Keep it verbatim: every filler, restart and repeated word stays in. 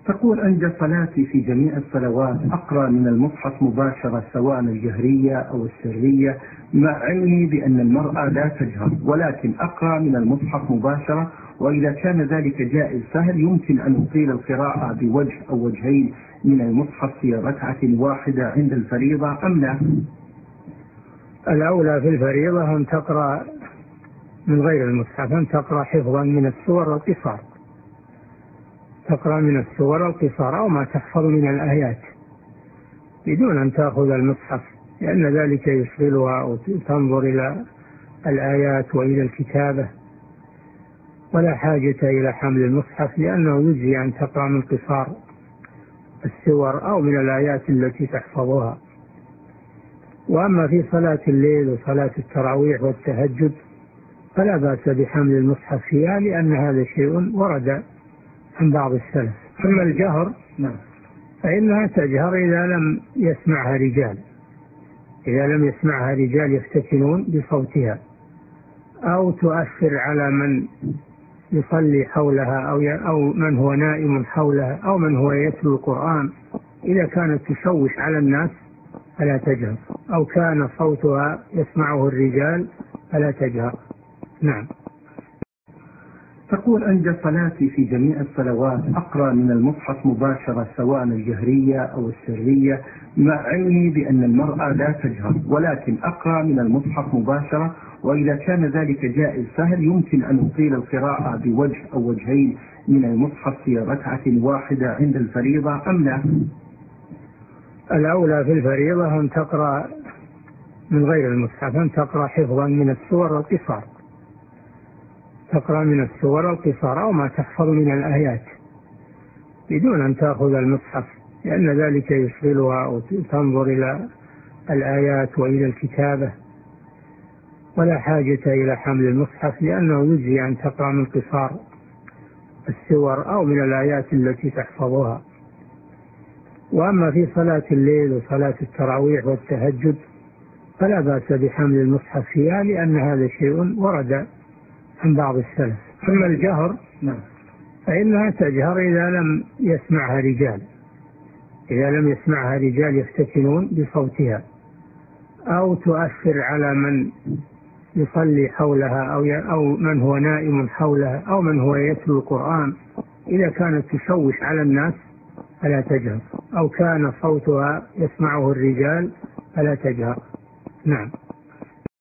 تقول أنجى صلاتي في جميع الصلوات أقرأ من المصحف مباشرة سواء الجهرية أو السرية، مع علمي بأن المرأة لا تجهر، ولكن أقرأ من المصحف مباشرة، وإذا كان ذلك جائز فهل يمكن أن أطيل القراءة بوجه أو وجهين من المصحف في ركعة واحدة عند الفريضة أم لا؟ الأولى في الفريضة أن تقرأ من غير المصحف، أن تقرأ حفظا من السور القصار، تقرأ من السور القصار أو ما تحفظ من الآيات بدون أن تأخذ المصحف، لأن ذلك يشغلها وتنظر إلى الآيات وإلى الكتابة، ولا حاجة إلى حمل المصحف، لأنه يجزي أن تقرأ من قصار السور أو من الآيات التي تحفظها. وأما في صلاة الليل وصلاة التراويح والتهجد فلا بأس بحمل المصحف فيها، لأن هذا شيء ورد عن بعض السلف. أما الجهر فإنها تجهر إذا لم يسمعها رجال، إذا لم يسمعها رجال يفتتنون بصوتها، أو تؤثر على من يصلي حولها أو أو من هو نائم حولها أو من هو يتلو القرآن. إذا كانت تشوش على الناس فلا تجهر، أو كان صوتها يسمعه الرجال فلا تجهر. نعم. تقول أنجى صلاتي في جميع الصلوات أقرأ من المصحف مباشرة سواء الجهرية أو السرية، مع علمي بأن المرأة لا تجهر، ولكن أقرأ من المصحف مباشرة، وإذا كان ذلك جائز فهل يمكن أن أطيل القراءة بوجه أو وجهين من المصحف في ركعة واحدة عند الفريضة أم لا؟ الأولى في الفريضة أن تقرأ من غير المصحف، أن تقرأ حفظا من السور القصار، تقرأ من السور القصار أو ما تحفظ من الآيات بدون أن تأخذ المصحف، لأن ذلك يشغلها وتنظر إلى الآيات وإلى الكتابة، ولا حاجة إلى حمل المصحف، لأنه يجزي أن تقرأ من قصار السور أو من الآيات التي تحفظها. وأما في صلاة الليل وصلاة التراويح والتهجد فلا بأس بحمل المصحف فيها، لأن هذا شيء ورد عن بعض السلف. أما الجهر فإنها تجهر إذا لم يسمعها رجال، إذا لم يسمعها رجال يفتتنون بصوتها، أو تؤثر على من يصلي حولها أو أو من هو نائم حولها أو من هو يتلو القرآن. إذا كانت تشوش على الناس فلا تجهر، أو كان صوتها يسمعه الرجال فلا تجهر. نعم.